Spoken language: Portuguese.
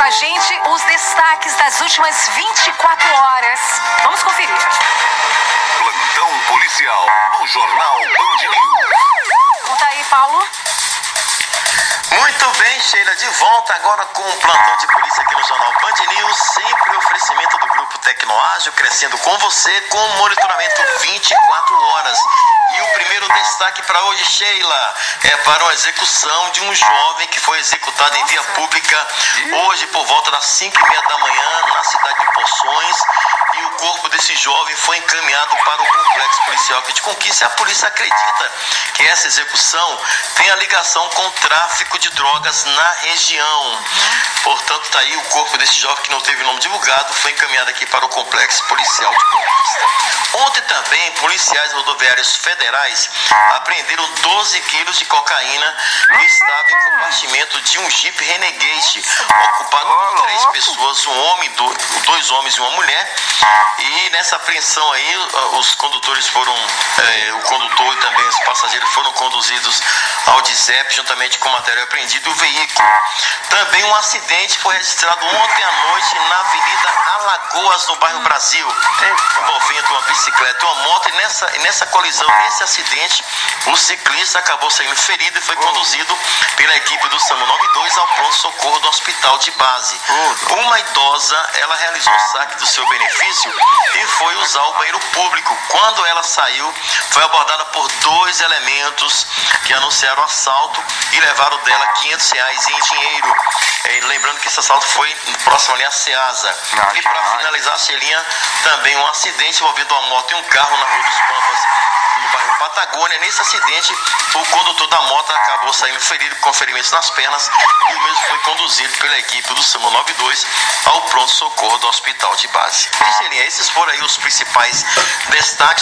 a gente os destaques das últimas 24 horas. Vamos conferir. Plantão policial no Jornal Band News. Conta aí, Paulo. Muito bem, Sheila, de volta agora com o plantão de polícia aqui no Jornal Band News, sempre oferecimento do Grupo Tecnoágil, crescendo com você, com monitoramento 24 horas. E o primeiro destaque para hoje, Sheila, é para uma execução de um jovem que foi executado em via pública hoje por volta das 5h30 da manhã na cidade de Poções. E o corpo desse jovem foi encaminhado para o complexo policial aqui de Conquista. E a polícia acredita que essa execução tem a ligação com o tráfico de drogas na região. Portanto, está aí o corpo desse jovem que não teve nome divulgado, foi encaminhado aqui para o complexo policial de Conquista. Ontem também, policiais rodoviários federais apreenderam 12 quilos de cocaína que estava em compartimento de um Jeep Renegade, ocupado por 3 pessoas, dois homens e uma mulher. E nessa apreensão aí, os condutores foram, o condutor e também os passageiros foram conduzidos ao DIZEP, juntamente com o material apreendido e o veículo. Também um acidente foi registrado ontem à noite na Avenida Alagoas, no bairro Brasil, envolvendo uma bicicleta e uma moto. E nessa colisão, nesse acidente, o ciclista acabou saindo ferido e foi conduzido pela equipe do SAMU 92 ao pronto-socorro do hospital de base. Uma idosa, ela realizou o saque do seu benefício e foi usar o banheiro público. Quando ela saiu, foi abordada por 2 elementos que anunciaram o assalto e levaram dela R$500 em dinheiro. Lembrando que esse assalto foi próximo ali à Ceasa. E para finalizar, Celinha, também um acidente envolvendo uma moto e um carro na Rua dos Pampas, no bairro Patagônia. Nesse acidente, o condutor da moto acabou saindo ferido com ferimentos nas pernas e o mesmo foi conduzido pela equipe do SAMU 92 ao pronto-socorro do hospital de base. E, Celinha, esses foram aí os principais destaques.